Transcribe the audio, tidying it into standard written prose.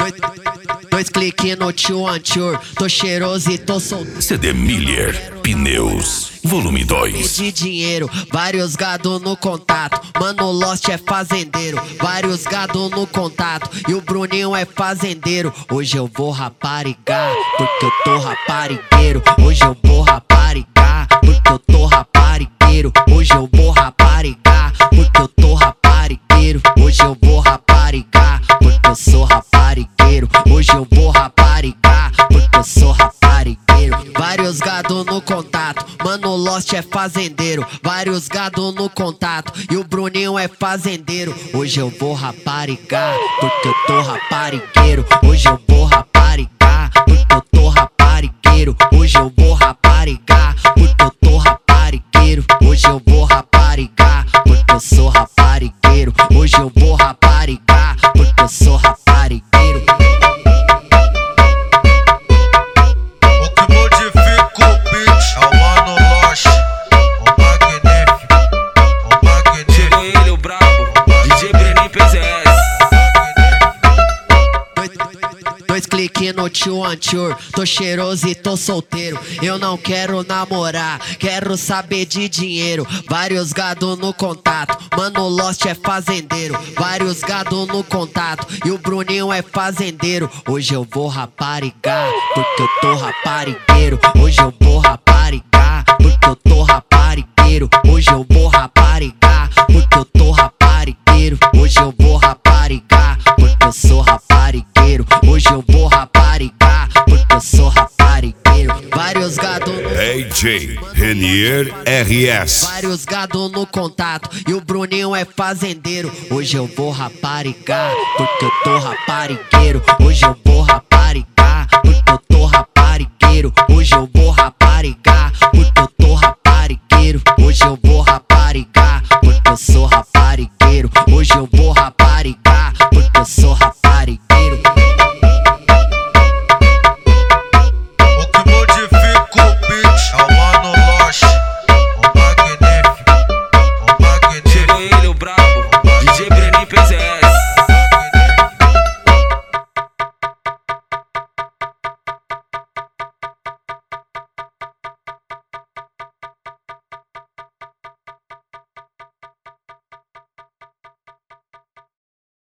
Dois cliques no tio Anture, tô cheiroso e tô solteiro. CD Miller Pneus, volume 2. De dinheiro, vários gado no contato. Mano, Lost é fazendeiro, vários gado no contato. E o Bruninho é fazendeiro. Hoje eu vou raparigar, porque eu tô raparigueiro. Hoje eu vou raparigar, porque eu tô raparigueiro. Hoje eu vou raparigar, porque eu tô raparigueiro. Hoje eu vou raparigar, porque eu sou raparigueiro. Hoje eu vou raparigar, porque eu sou raparigueiro. Vários gado no contato, mano, Lost é fazendeiro. Vários gado no contato, e o Bruninho é fazendeiro. Hoje eu vou raparigar, porque eu tô raparigueiro. Hoje eu vou raparigar, porque eu tô raparigueiro. Hoje eu vou raparigar, porque eu tô raparigueiro. Hoje eu vou raparigar, porque eu sou raparigueiro. Hoje eu vou raparigar, porque eu sou raparigueiro. O que modifica o beat é o Mano Lost, o magnífico, o magnífico. Chegou ele, o brabo, DJ Brenin PZS. Dois cliques no tio Anture, tô cheiroso e tô solteiro. Eu não quero namorar, quero saber de dinheiro. Vários gado no contato, mano, Lost é fazendeiro. Vários gado no contato, e o Bruninho é fazendeiro. Hoje eu vou raparigar, porque eu tô raparigueiro. Hoje eu vou raparigar, porque eu tô raparigueiro. Hoje eu vou raparigar, porque eu tô raparigueiro. Hoje eu vou raparigar, porque eu sou raparigueiro. Hoje eu vou raparigar, porque eu sou raparigueiro. Vários gado no DJ Renier RS. vários gado no contato, e o Bruninho é fazendeiro. Hoje eu vou raparigar, porque eu tô raparigueiro. Hoje eu vou raparigar, porque eu tô raparigueiro. Hoje eu vou raparigar, porque eu tô raparigueiro. Hoje eu vou raparigar, porque eu sou raparigueiro. Hoje eu vou raparigar, porque eu sou raparigueiro.